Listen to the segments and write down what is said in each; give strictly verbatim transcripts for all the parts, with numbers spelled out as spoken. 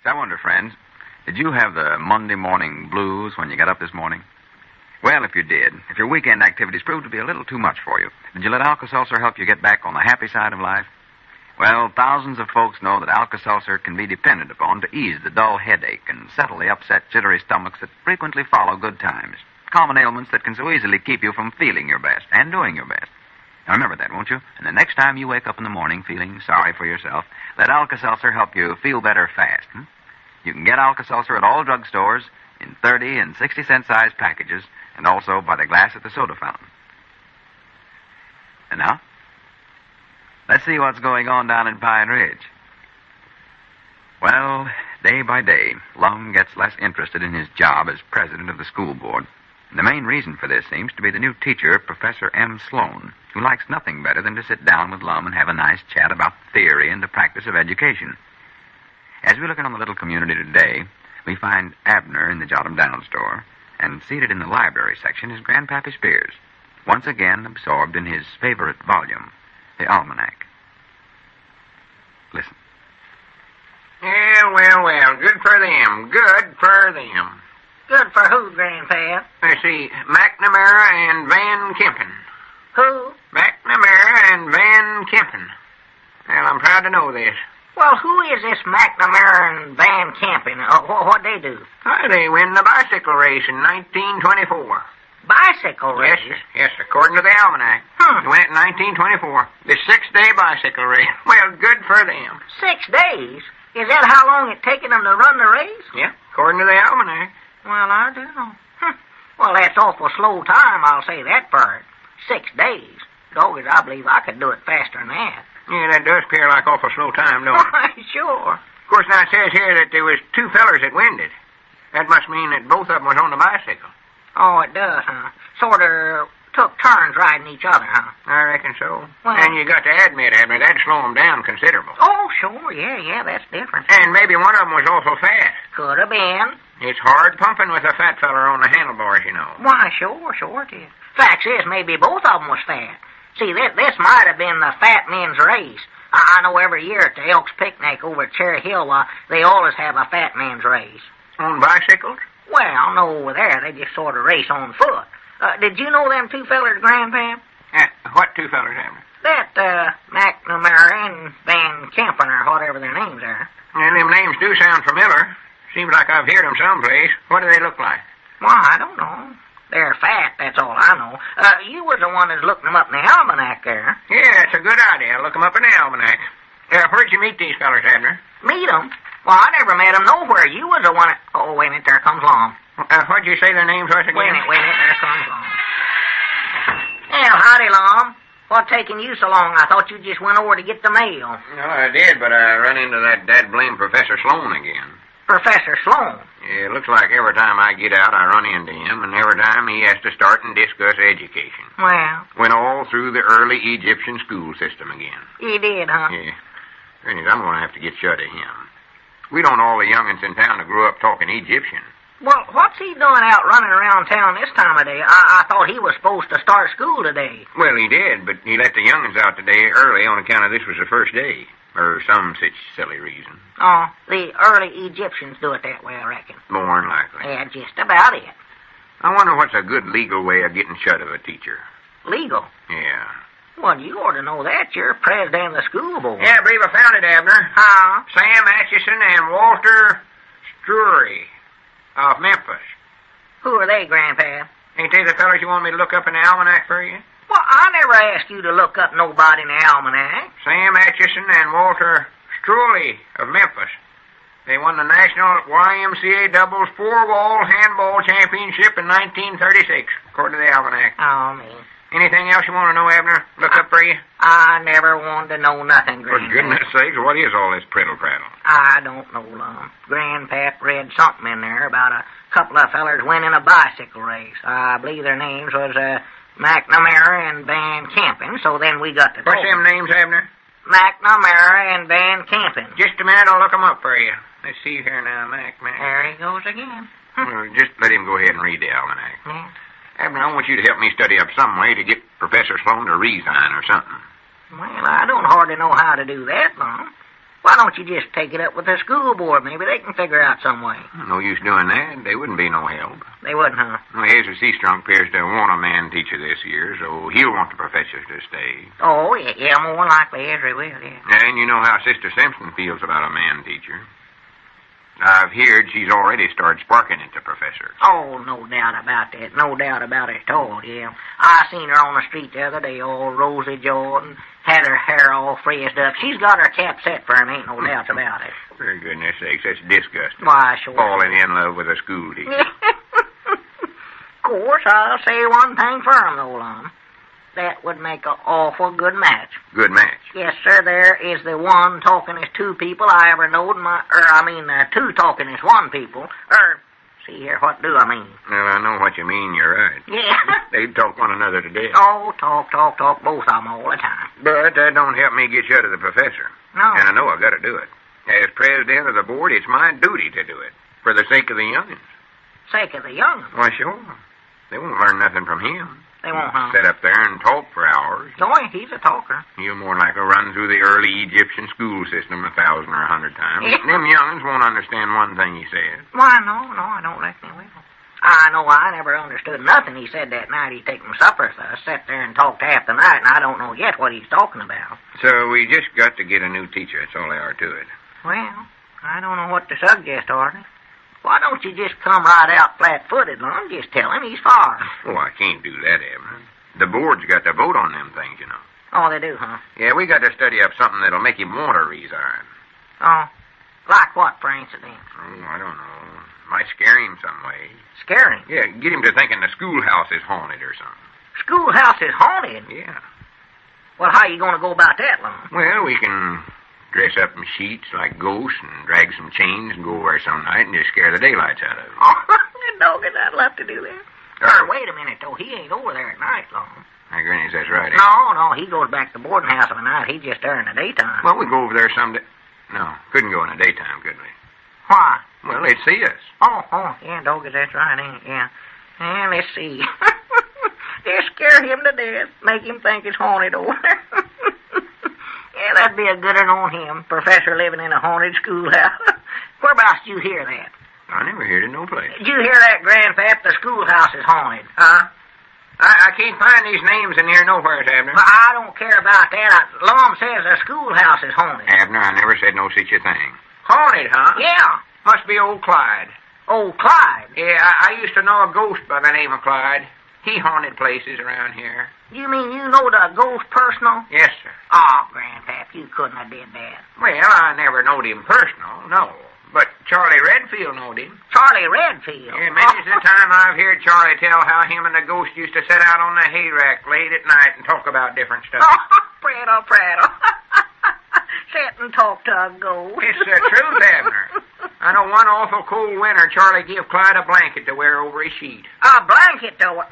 I wonder, friends, did you have the Monday morning blues when you got up this morning? Well, if you did, if your weekend activities proved to be a little too much for you, did you let Alka-Seltzer help you get back on the happy side of life? Well, thousands of folks know that Alka-Seltzer can be depended upon to ease the dull headache and settle the upset, jittery stomachs that frequently follow good times. Common ailments that can so easily keep you from feeling your best and doing your best. Now remember that, won't you? And the next time you wake up in the morning feeling sorry for yourself, let Alka-Seltzer help you feel better fast. Hmm? You can get Alka-Seltzer at all drugstores in thirty and sixty cent size packages, and also by the glass at the soda fountain. And now, let's see what's going on down in Pine Ridge. Well, day by day, Lum gets less interested in his job as president of the school board. And the main reason for this seems to be the new teacher, Professor M. Sloan, who likes nothing better than to sit down with Lum and have a nice chat about theory and the practice of education. As we look in on the little community today, we find Abner in the Jot 'em Down store, and seated in the library section is Grandpappy Spears, once again absorbed in his favorite volume, the Almanac. Listen. Well, well, well, good for them, good for them. Good for who, Grandpa? Let's see, McNamara and Van Kempen. Who? McNamara and Van Kempen. Well, I'm proud to know this. Well, who is this McNamara and Van Kempen? Uh, wh- what'd they do? Why, they win the bicycle race in nineteen twenty-four. Bicycle race? Yes, sir. Yes, sir. According to the Almanac. Hmm. They won it in nineteen twenty-four. The six-day bicycle race. Well, good for them. Six days? Is that how long it taken them to run the race? Yeah, according to the Almanac. Well, I do know. Hm. Well, that's awful slow time, I'll say that part. Six days. Dogged, I believe I could do it faster than that. Yeah, that does appear like awful slow time, don't it? Why, sure. Of course, now it says here that there was two fellers that winded. That must mean that both of them was on the bicycle. Oh, it does, huh? Sort of took turns riding each other, huh? I reckon so. Well, and you got to admit, Abner, that'd slow them down considerable. Oh, sure, yeah, yeah, that's different. And maybe one of them was awful fat. Could have been. It's hard pumping with a fat feller on the handlebars, you know. Why, sure, sure it is. Fact is, maybe both of them was fat. See, this, this might have been the fat men's race. I, I know every year at the Elks Picnic over at Cherry Hill, uh, they always have a fat men's race. On bicycles? Well, no, over there, they just sort of race on foot. Uh, did you know them two fellers, Grandpa? Uh, what two fellers, Abner? That, uh, McNamara and Van Kempen, or whatever their names are. And them names do sound familiar. Seems like I've heard them someplace. What do they look like? Well, I don't know. They're fat, that's all I know. Uh, you was the one that's looking them up in the almanac there. Yeah, that's a good idea. I'll look them up in the almanac. Uh, where'd you meet these fellers, Abner? Meet them? Well, I never met them nowhere. You was the one that... Oh, wait a minute, there comes Long. Uh, what'd you say their names was again? Wait a minute, wait a minute, there comes Long. Well, howdy, Long. What taking you so long? I thought you just went over to get the mail. No, I did, but I run into that dad-blame Professor Sloan again. Professor Sloan? Yeah, it looks like every time I get out, I run into him, and every time he has to start and discuss education. Well? Went all through the early Egyptian school system again. He did, huh? Yeah. Anyways, I'm going to have to get shut of him. We don't all the young'uns in town to grow up talking Egyptian. Well, what's he doing out running around town this time of day? I, I thought he was supposed to start school today. Well, he did, but he let the young'uns out today early on account of this was the first day. Or some such silly reason. Oh, the early Egyptians do it that way, I reckon. More than likely. Yeah, just about it. I wonder what's a good legal way of getting shut of a teacher. Legal? Yeah. Well, you ought to know that. You're president of the school board. Yeah, I believe I found it, Abner. Huh? Sam Atchison and Walter Strury of Memphis. Who are they, Grandpa? Ain't they the fellas you want me to look up in the almanac for you? Well, I never asked you to look up nobody in the almanac. Sam Atchison and Walter Struley of Memphis. They won the National Y M C A Doubles Four-Wall Handball Championship in nineteen thirty-six, according to the almanac. Oh, me. Anything else you want to know, Abner? Look up for you? I never wanted to know nothing, For Grandpa. goodness sakes, what is all this prittle-prattle? I don't know, Lum. Grandpap read something in there about a couple of fellers winning a bicycle race. I believe their names was, uh... McNamara and Van Kempen, so then we got to What's them names, Abner? McNamara and Van Kempen. Just a minute, I'll look them up for you. Let's see here now, Mac, Mac. There he goes again. Well, just let him go ahead and read the almanac. Yeah. Abner, I want you to help me study up some way to get Professor Sloan to resign or something. Well, I don't hardly know how to do that, Lum. Why don't you just take it up with the school board? Maybe they can figure out some way. No use doing that. They wouldn't be no help. They wouldn't, huh? Well, Ezra Seastrunk appears to want a man teacher this year, so he'll want the professors to stay. Oh, yeah, yeah, more likely Ezra will, yeah. And you know how Sister Simpson feels about a man teacher. I've heard she's already started sparking at the professor. Oh, no doubt about that. No doubt about it at all, yeah. I seen her on the street the other day, all rosy-jawed and had her hair all frizzed up. She's got her cap set for him, ain't no doubt about it. For goodness sakes, that's disgusting. Why, sure. Falling in love with a school teacher. Of course, I'll say one thing for him, though, Lum. That would make an awful good match. Good match. Yes, sir, there is the one talking as two people I ever knowed, my, er, I mean, uh, two talking as one people. Er, see here, what do I mean? Well, I know what you mean, you're right. Yeah. They'd talk one another to death. Oh, talk, talk, talk, both of them all the time. But that don't help me get shut of the professor. No. And I know I've got to do it. As president of the board, it's my duty to do it. For the sake of the youngins. Sake of the young. Why, sure. They won't learn nothing from him. They won't, huh? Sit up there and talk for hours. Boy, he's a talker. He'll more likely run through the early Egyptian school system a thousand or a hundred times. Yeah. Them youngins won't understand one thing he says. Why, no, no, I don't reckon he will. I know I never understood nothing he said that night he'd taken supper with us, sat there and talked half the night, and I don't know yet what he's talking about. So we just got to get a new teacher. That's all there are to it. Well, I don't know what to suggest, Artie. Why don't you just come right out flat-footed, Lum? Just tell him he's fired. Oh, I can't do that, Abner. The board's got to vote on them things, you know. Oh, they do, huh? Yeah, we got to study up something that'll make him want to resign. Oh, like what, for instance? Oh, I don't know. Might scare him some way. Scare him? Yeah, get him to thinking the schoolhouse is haunted or something. Schoolhouse is haunted? Yeah. Well, how you going to go about that, Lum? Well, we can dress up in sheets like ghosts and drag some chains and go over some night and just scare the daylights out of him. Oh, doggone, I'd love to do that. Uh, Or, wait a minute, though. He ain't over there at night, Lum. I granny says right. No, no, he goes back to the boarding house of a night. He's just there in the daytime. Well, we go over there someday. No, couldn't go in the daytime, could we? Why? Well, they'd see us. Oh, oh, yeah, doggone, that's right, ain't it? Yeah. And let's see. Just scare him to death. Make him think it's haunted over there. Yeah, that'd be a good one on him. Professor living in a haunted schoolhouse. Whereabouts did you hear that? I never heard it no place. Did you hear that, Grandpap? The schoolhouse is haunted. Huh? I, I can't find these names in here nowhere, Abner. Well, I don't care about that. I, Lum says the schoolhouse is haunted. Abner, I never said no such a thing. Haunted, huh? Yeah. Must be old Clyde. Old Clyde. Yeah, I, I used to know a ghost by the name of Clyde. He haunted places around here. You mean you know the ghost personal? Yes, sir. Oh, Grandpap, you couldn't have did that. Well, I never knowed him personal, no. But Charlie Redfield knowed him. Charlie Redfield. Yeah, many's the time I've heard Charlie tell how him and the ghost used to sit out on the hay rack late at night and talk about different stuff. Oh, prattle, prattle. Sit and talk to a ghost. It's the truth, Abner. I know one awful cold winter Charlie gave Clyde a blanket to wear over his sheet. A blanket to wear.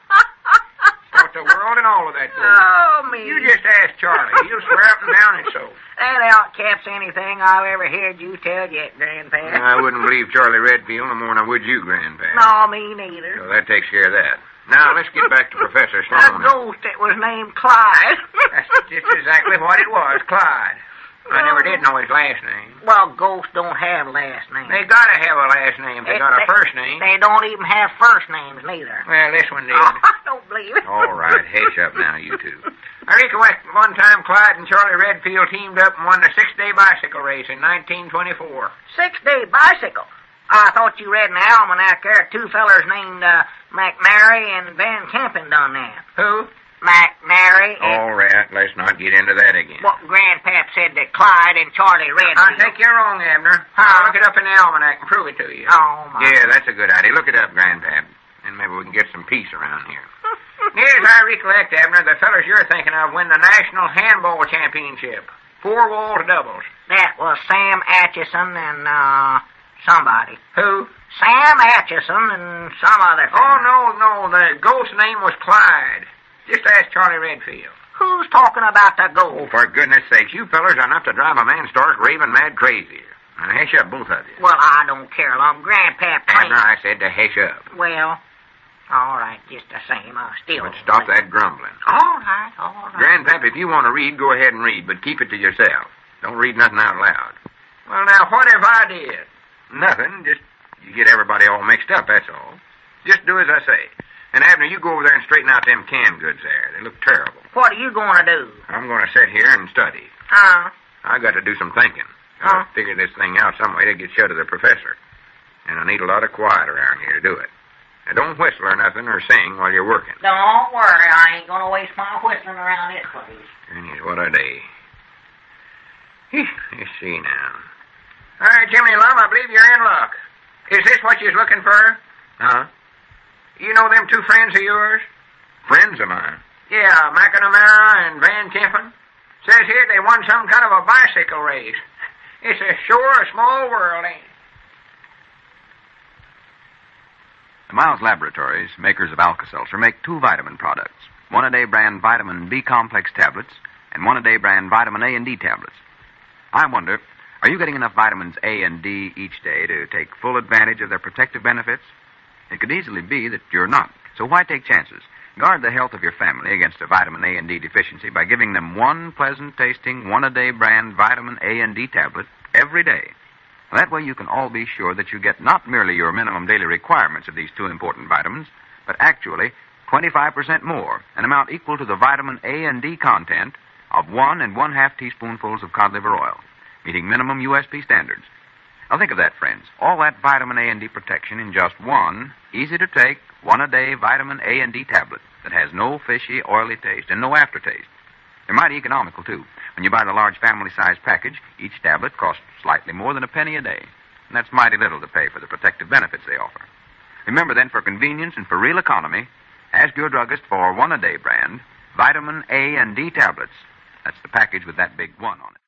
Taught the world and all of that ghost. Oh, me. You just ask Charlie. He'll swear up and down it's so. That outcaps anything I've ever heard you tell yet, Grandpap. I wouldn't believe Charlie Redfield no more than I would you, Grandpa. No, me neither. So that takes care of that. Now, let's get back to Professor A Sloan. ghost that was named Clyde. That's just exactly what it was, Clyde. I never did know his last name. Well, ghosts don't have last names. They gotta have a last name. They got a first name. They don't even have first names, neither. Well, this one did. Oh, I don't believe it. All right, hush up now, you two. I recollect one time Clyde and Charlie Redfield teamed up and won the six-day bicycle race in nineteen twenty-four. Six-day bicycle. I thought you read in the almanac there two fellers named uh, McNary and Van Kempen done that. Who? McNary and... All right, let's not get into that again. What Grandpap said that Clyde and Charlie Redfield. I think you're wrong, Abner. Huh? I'll look it up in the almanac and prove it to you. Oh, my. Yeah, that's a good idea. Look it up, Grandpap, and maybe we can get some peace around here. Yes, I recollect, Abner, the fellers you're thinking of win the National Handball Championship. Four walls doubles. That was Sam Atchison and, uh, somebody. Who? Sam Atchison and some other Oh, fella. no, no, the ghost's name was Clyde. Just ask Charlie Redfield. Who's talking about the Oh, ghost? for goodness sakes, you fellers are enough to drive a man stark raving mad crazy. Now, hush up, both of you. Well, I don't care, Lum. Grandpap Abner, claims... I said to hush up. Well, all right, just the same. I still... But stop that grumbling. All right, all right. Grandpap, if you want to read, go ahead and read, but keep it to yourself. Don't read nothing out loud. Well, now, what if I did? Nothing. Just you get everybody all mixed up, that's all. Just do as I say. And, Abner, you go over there and straighten out them canned goods there. They look terrible. What are you going to do? I'm going to sit here and study. Huh? I got to do some thinking. Huh? I'll figure this thing out some way to get shut of the professor. And I need a lot of quiet around here to do it. Now, don't whistle or nothing or sing while you're working. Don't worry, I ain't going to waste my whistling around this place. And here's what a day. Let's see now. All right, Jimmy Lum, I believe you're in luck. Is this what you're looking for? Huh? You know them two friends of yours? Friends of mine. Yeah, McNamara and Van Tiffin. Says here they won some kind of a bicycle race. It's a sure a small world, ain't it? The Miles Laboratories, makers of Alka-Seltzer, make two vitamin products. One-a-day brand vitamin B complex tablets and one-a-day brand vitamin A and D tablets. I wonder, are you getting enough vitamins A and D each day to take full advantage of their protective benefits? It could easily be that you're not, so why take chances? Guard the health of your family against a vitamin A and D deficiency by giving them one pleasant-tasting, one-a-day brand vitamin A and D tablet every day. That way you can all be sure that you get not merely your minimum daily requirements of these two important vitamins, but actually twenty-five percent more, an amount equal to the vitamin A and D content of one and one-half teaspoonfuls of cod liver oil, meeting minimum U S P standards. Now think of that, friends. All that vitamin A and D protection in just one easy-to-take, one-a-day vitamin A and D tablet that has no fishy, oily taste and no aftertaste. They're mighty economical, too. When you buy the large family-size package, each tablet costs slightly more than a penny a day. And that's mighty little to pay for the protective benefits they offer. Remember, then, for convenience and for real economy, ask your druggist for one-a-day brand vitamin A and D tablets. That's the package with that big one on it.